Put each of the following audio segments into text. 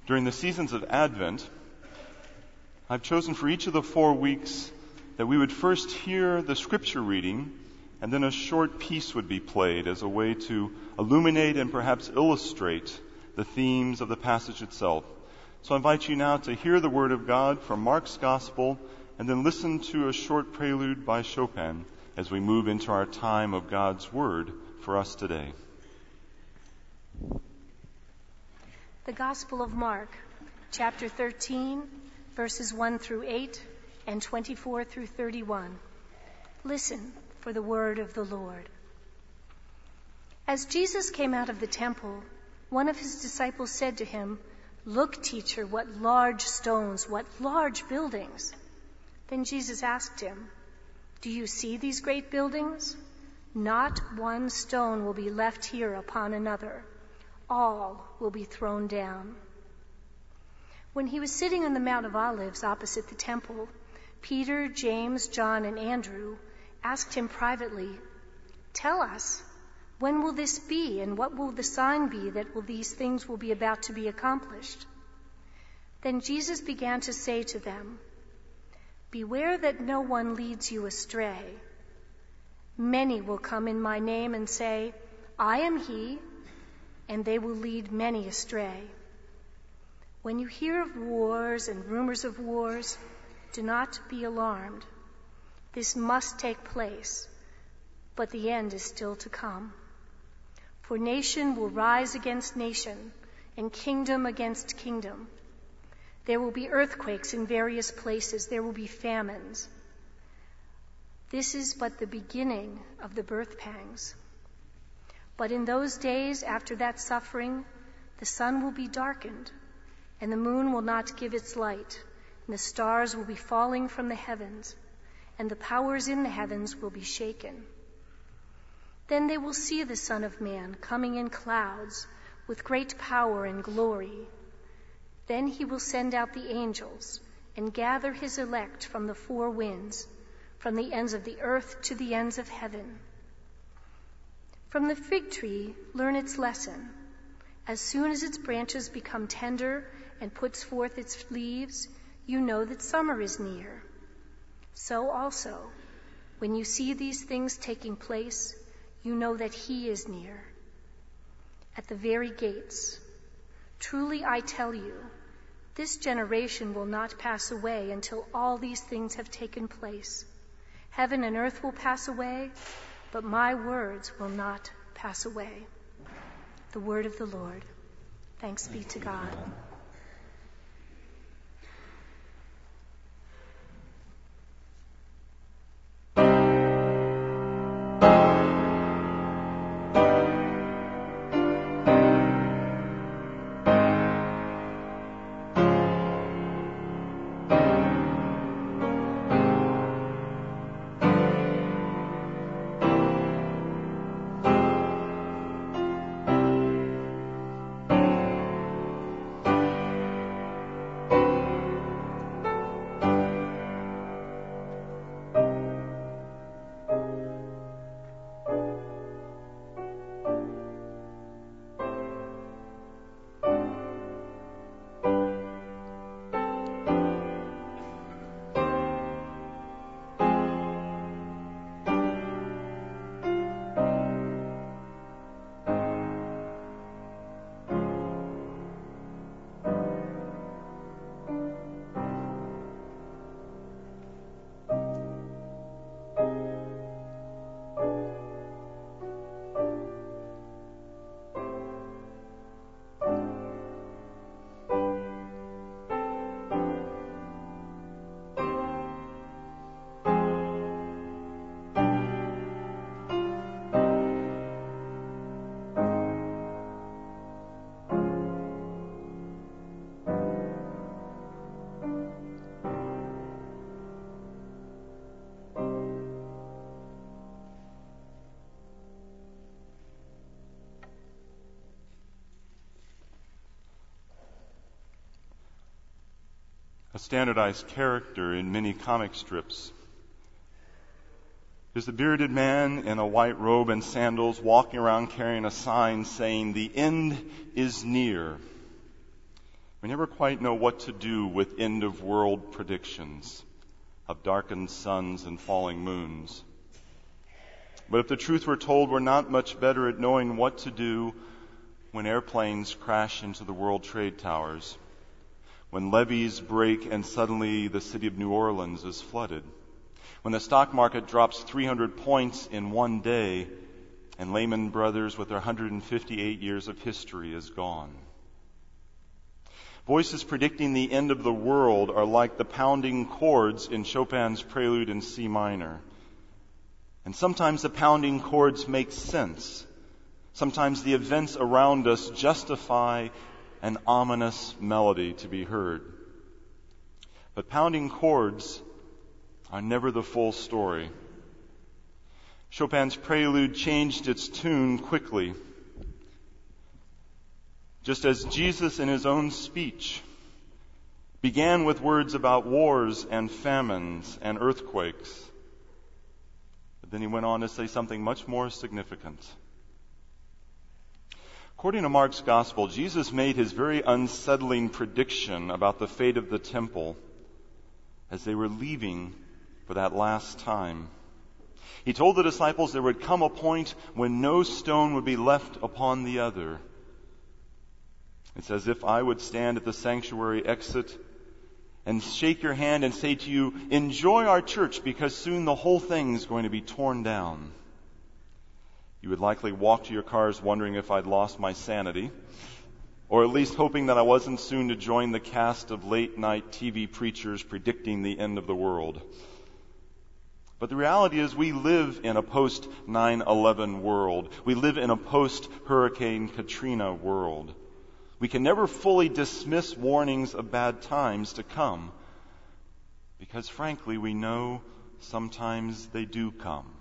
During the seasons of Advent, I've chosen for each of the 4 weeks that we would first hear the scripture reading, and then a short piece would be played as a way to illuminate and perhaps illustrate the themes of the passage itself. So I invite you now to hear the Word of God from Mark's Gospel, and then listen to a short prelude by Chopin as we move into our time of God's Word for us today. The Gospel of Mark, chapter 13, verses 1 through 8 and 24 through 31. Listen for the word of the Lord. As Jesus came out of the temple, one of his disciples said to him, "Look, teacher, what large stones, what large buildings." Then Jesus asked him, "Do you see these great buildings? Not one stone will be left here upon another. All will be thrown down." When he was sitting on the Mount of Olives opposite the temple, Peter, James, John, and Andrew asked him privately, "Tell us, when will this be, and what will the sign be that these things will be about to be accomplished?" Then Jesus began to say to them, "Beware that no one leads you astray. Many will come in my name and say, 'I am he,' and they will lead many astray. When you hear of wars and rumors of wars, do not be alarmed. This must take place, but the end is still to come. For nation will rise against nation, and kingdom against kingdom. There will be earthquakes in various places. There will be famines. This is but the beginning of the birth pangs. But in those days after that suffering, the sun will be darkened, and the moon will not give its light, and the stars will be falling from the heavens, and the powers in the heavens will be shaken. Then they will see the Son of Man coming in clouds with great power and glory. Then he will send out the angels and gather his elect from the 4 winds, from the ends of the earth to the ends of heaven. From the fig tree, learn its lesson. As soon as its branches become tender and puts forth its leaves, you know that summer is near. So also, when you see these things taking place, you know that he is near, at the very gates. Truly I tell you, this generation will not pass away until all these things have taken place. Heaven and earth will pass away, but my words will not pass away." The word of the Lord. Thanks be to God. A standardized character in many comic strips is the bearded man in a white robe and sandals walking around carrying a sign saying, "The end is near." We never quite know what to do with end-of-world predictions of darkened suns and falling moons. But if the truth were told, we're not much better at knowing what to do when airplanes crash into the World Trade Towers, when levees break and suddenly the city of New Orleans is flooded, when the stock market drops 300 points in one day and Lehman Brothers with their 158 years of history is gone. Voices predicting the end of the world are like the pounding chords in Chopin's Prelude in C minor. And sometimes the pounding chords make sense. Sometimes the events around us justify an ominous melody to be heard. But pounding chords are never the full story. Chopin's Prelude changed its tune quickly. Just as Jesus in his own speech began with words about wars and famines and earthquakes, but then he went on to say something much more significant. According to Mark's Gospel, Jesus made his very unsettling prediction about the fate of the temple as they were leaving for that last time. He told the disciples there would come a point when no stone would be left upon the other. It's as if I would stand at the sanctuary exit and shake your hand and say to you, enjoy our church because soon the whole thing is going to be torn down. You would likely walk to your cars wondering if I'd lost my sanity, or at least hoping that I wasn't soon to join the cast of late-night TV preachers predicting the end of the world. But the reality is we live in a post-9/11 world. We live in a post-Hurricane Katrina world. We can never fully dismiss warnings of bad times to come because, frankly, we know sometimes they do come.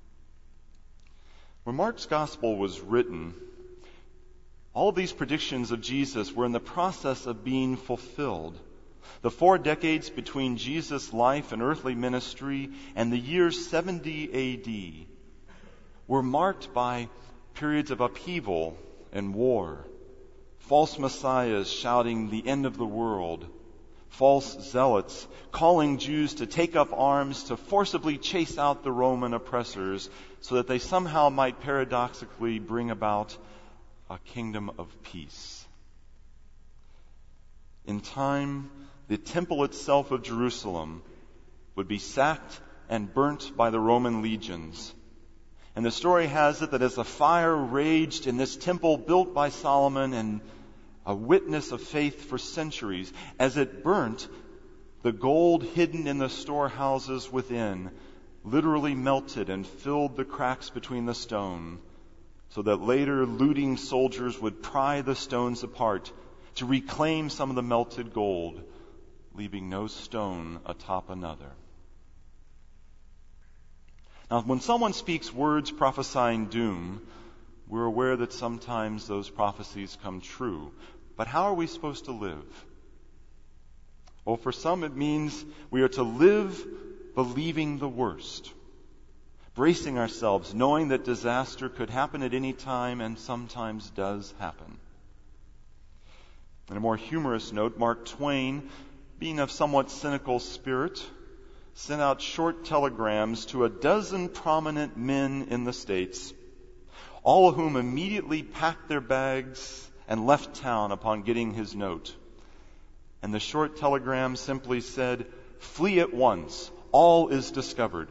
When Mark's Gospel was written, all of these predictions of Jesus were in the process of being fulfilled. The 4 decades between Jesus' life and earthly ministry and the year 70 A.D. were marked by periods of upheaval and war, false messiahs shouting the end of the world, false zealots calling Jews to take up arms to forcibly chase out the Roman oppressors so that they somehow might paradoxically bring about a kingdom of peace. In time, the temple itself of Jerusalem would be sacked and burnt by the Roman legions. And the story has it that as the fire raged in this temple built by Solomon and a witness of faith for centuries, as it burnt, the gold hidden in the storehouses within literally melted and filled the cracks between the stone, so that later looting soldiers would pry the stones apart to reclaim some of the melted gold, leaving no stone atop another. Now, when someone speaks words prophesying doom, we're aware that sometimes those prophecies come true. But how are we supposed to live? Well, for some it means we are to live believing the worst, bracing ourselves, knowing that disaster could happen at any time and sometimes does happen. On a more humorous note, Mark Twain, being of somewhat cynical spirit, sent out short telegrams to 12 prominent men in the States, all of whom immediately packed their bags and left town upon getting his note. And the short telegram simply said, "Flee at once. All is discovered."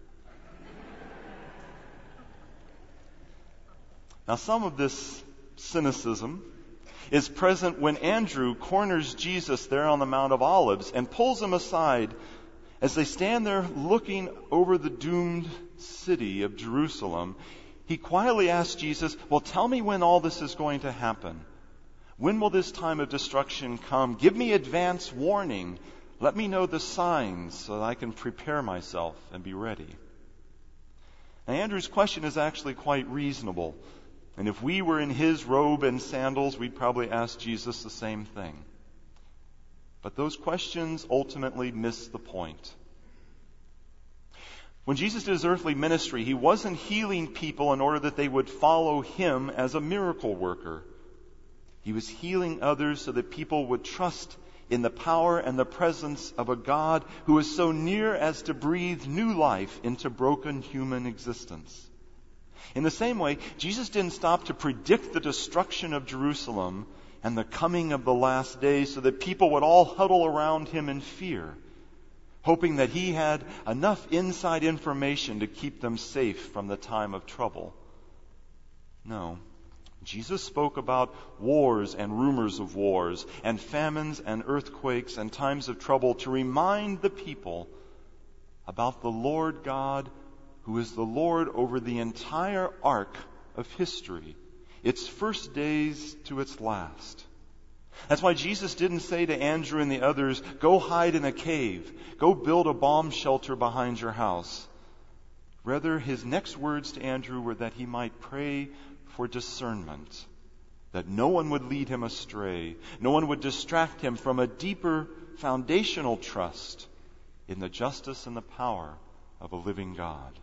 Now, some of this cynicism is present when Andrew corners Jesus there on the Mount of Olives and pulls him aside as they stand there looking over the doomed city of Jerusalem. He quietly asks Jesus, well, tell me when all this is going to happen. When will this time of destruction come? Give me advance warning. Let me know the signs so that I can prepare myself and be ready. Now, Andrew's question is actually quite reasonable. And if we were in his robe and sandals, we'd probably ask Jesus the same thing. But those questions ultimately miss the point. When Jesus did his earthly ministry, he wasn't healing people in order that they would follow him as a miracle worker. He was healing others so that people would trust in the power and the presence of a God who is so near as to breathe new life into broken human existence. In the same way, Jesus didn't stop to predict the destruction of Jerusalem and the coming of the last days so that people would all huddle around him in fear, hoping that he had enough inside information to keep them safe from the time of trouble. No. Jesus spoke about wars and rumors of wars and famines and earthquakes and times of trouble to remind the people about the Lord God who is the Lord over the entire arc of history, its first days to its last. That's why Jesus didn't say to Andrew and the others, "Go hide in a cave, go build a bomb shelter behind your house." Rather, his next words to Andrew were that he might pray for discernment, that no one would lead him astray, no one would distract him from a deeper foundational trust in the justice and the power of a living God.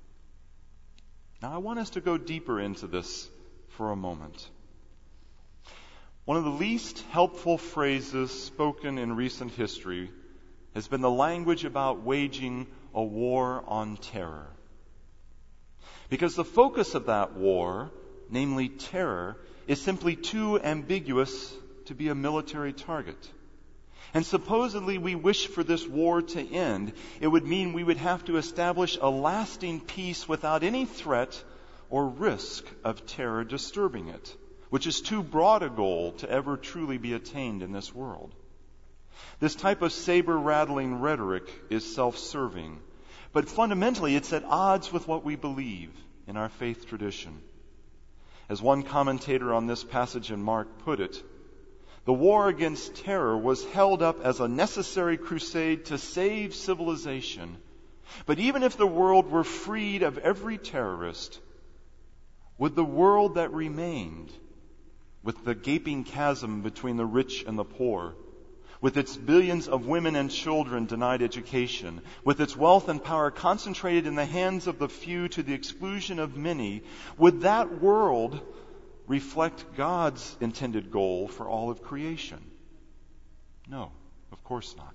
Now, I want us to go deeper into this for a moment. One of the least helpful phrases spoken in recent history has been the language about waging a war on terror. Because the focus of that war, namely terror, is simply too ambiguous to be a military target. And supposedly we wish for this war to end. It would mean we would have to establish a lasting peace without any threat or risk of terror disturbing it, which is too broad a goal to ever truly be attained in this world. This type of saber-rattling rhetoric is self-serving, but fundamentally it's at odds with what we believe in our faith tradition. As one commentator on this passage in Mark put it, the war against terror was held up as a necessary crusade to save civilization. But even if the world were freed of every terrorist, would the world that remained, with the gaping chasm between the rich and the poor, with its billions of women and children denied education, with its wealth and power concentrated in the hands of the few to the exclusion of many, would that world reflect God's intended goal for all of creation? No, of course not.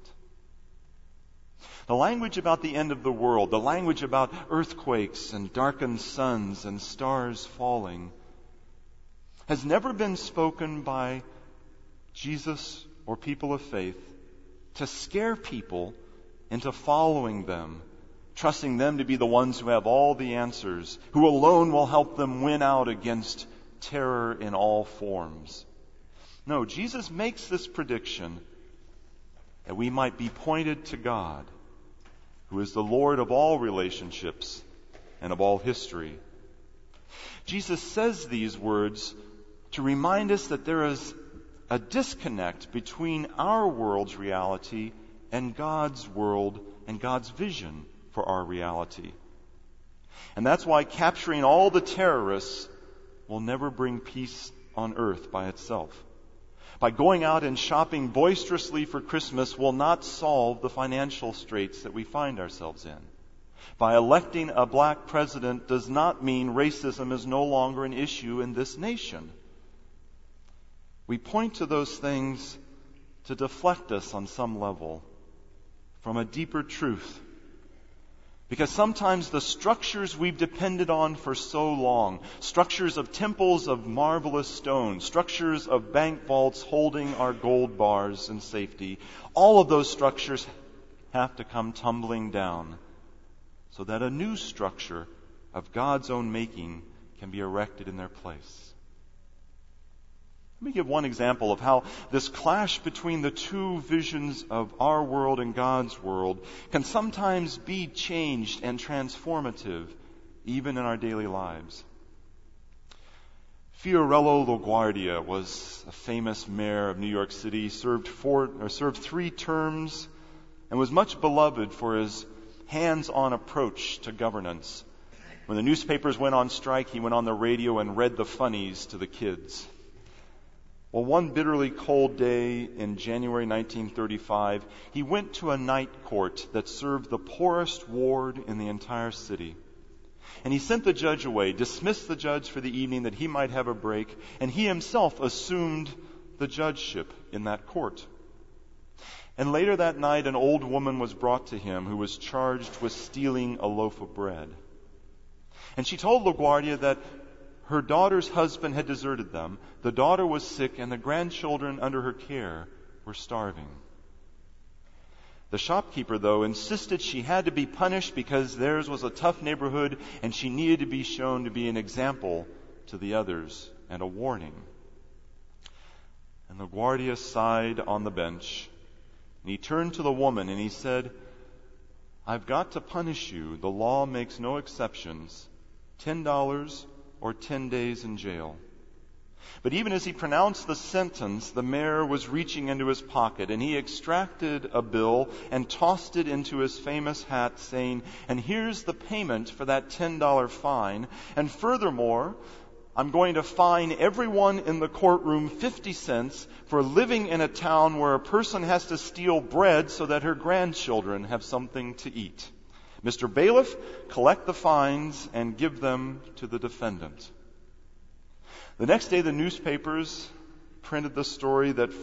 The language about the end of the world, the language about earthquakes and darkened suns and stars falling, has never been spoken by Jesus or people of faith to scare people into following them, trusting them to be the ones who have all the answers, who alone will help them win out against terror in all forms. No, Jesus makes this prediction that we might be pointed to God, who is the Lord of all relationships and of all history. Jesus says these words to remind us that there is a disconnect between our world's reality and God's world and God's vision for our reality. And that's why capturing all the terrorists will never bring peace on earth by itself. By going out and shopping boisterously for Christmas will not solve the financial straits that we find ourselves in. By electing a black president does not mean racism is no longer an issue in this nation. We point to those things to deflect us on some level from a deeper truth. Because sometimes the structures we've depended on for so long, structures of temples of marvelous stone, structures of bank vaults holding our gold bars in safety, all of those structures have to come tumbling down so that a new structure of God's own making can be erected in their place. Let me give one example of how this clash between the two visions of our world and God's world can sometimes be changed and transformative, even in our daily lives. Fiorello LaGuardia was a famous mayor of New York City, served 3 terms, and was much beloved for his hands-on approach to governance. When the newspapers went on strike, he went on the radio and read the funnies to the kids. Well, one bitterly cold day in January 1935, he went to a night court that served the poorest ward in the entire city. And he sent the judge away, dismissed the judge for the evening that he might have a break, and he himself assumed the judgeship in that court. And later that night, an old woman was brought to him who was charged with stealing a loaf of bread. And she told LaGuardia that her daughter's husband had deserted them, the daughter was sick, and the grandchildren under her care were starving. The shopkeeper, though, insisted she had to be punished because theirs was a tough neighborhood and she needed to be shown to be an example to the others and a warning. And LaGuardia sighed on the bench, and he turned to the woman and he said, "I've got to punish you. The law makes no exceptions. $10 or 10 days in jail." But even as he pronounced the sentence, the mayor was reaching into his pocket, and he extracted a bill and tossed it into his famous hat, saying, "And here's the payment for that $10 fine. And furthermore, I'm going to fine everyone in the courtroom 50 cents for living in a town where a person has to steal bread so that her grandchildren have something to eat. Mr. Bailiff, collect the fines and give them to the defendant." The next day, the newspapers printed the story that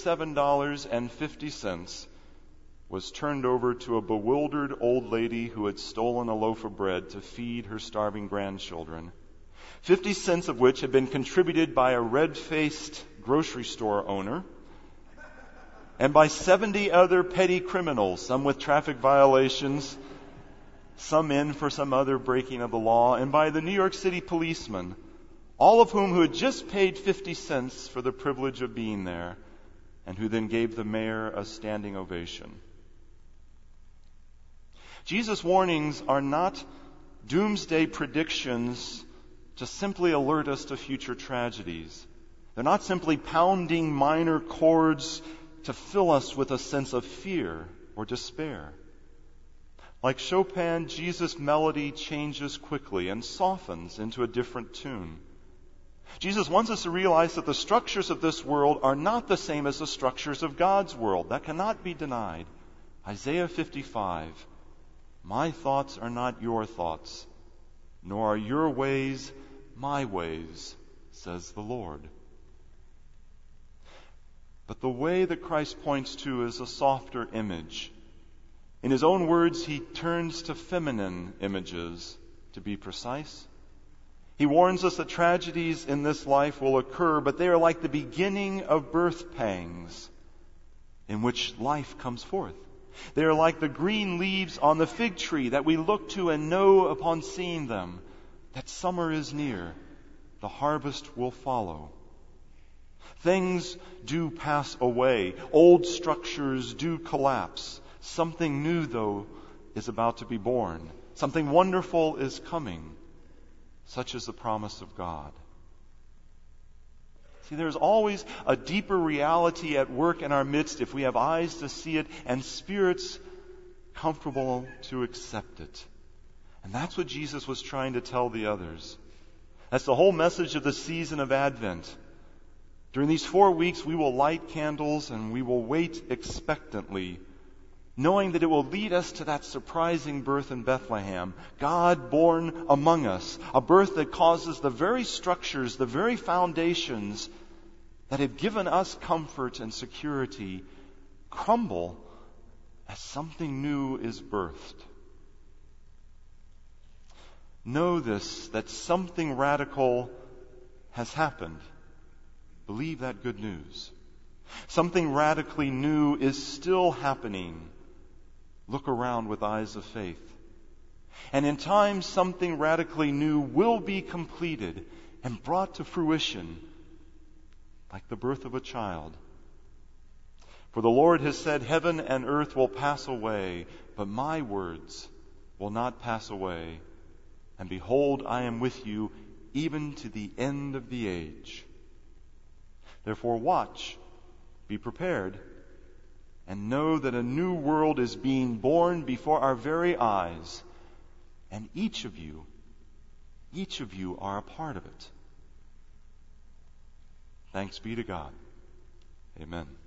$47.50 was turned over to a bewildered old lady who had stolen a loaf of bread to feed her starving grandchildren, 50 cents of which had been contributed by a red-faced grocery store owner and by 70 other petty criminals, some with traffic violations, some in for some other breaking of the law, and by the New York City policeman, all of whom who had just paid 50 cents for the privilege of being there, and who then gave the mayor a standing ovation. Jesus' warnings are not doomsday predictions to simply alert us to future tragedies. They're not simply pounding minor chords to fill us with a sense of fear or despair. Like Chopin, Jesus' melody changes quickly and softens into a different tune. Jesus wants us to realize that the structures of this world are not the same as the structures of God's world. That cannot be denied. Isaiah 55, "My thoughts are not your thoughts, nor are your ways my ways, says the Lord." But the way that Christ points to is a softer image. In his own words, he turns to feminine images, to be precise. He warns us that tragedies in this life will occur, but they are like the beginning of birth pangs in which life comes forth. They are like the green leaves on the fig tree that we look to and know upon seeing them that summer is near, the harvest will follow. Things do pass away. Old structures do collapse. Something new, though, is about to be born. Something wonderful is coming. Such is the promise of God. See, there's always a deeper reality at work in our midst if we have eyes to see it and spirits comfortable to accept it. And that's what Jesus was trying to tell the others. That's the whole message of the season of Advent. During these 4 weeks, we will light candles and we will wait expectantly, knowing that it will lead us to that surprising birth in Bethlehem, God born among us, a birth that causes the very structures, the very foundations that have given us comfort and security crumble as something new is birthed. Know this, that something radical has happened. Believe that good news. Something radically new is still happening. Look around with eyes of faith. And in time, something radically new will be completed and brought to fruition, like the birth of a child. For the Lord has said, "Heaven and earth will pass away, but my words will not pass away. And behold, I am with you even to the end of the age." Therefore watch, be prepared, and know that a new world is being born before our very eyes, and each of you are a part of it. Thanks be to God. Amen.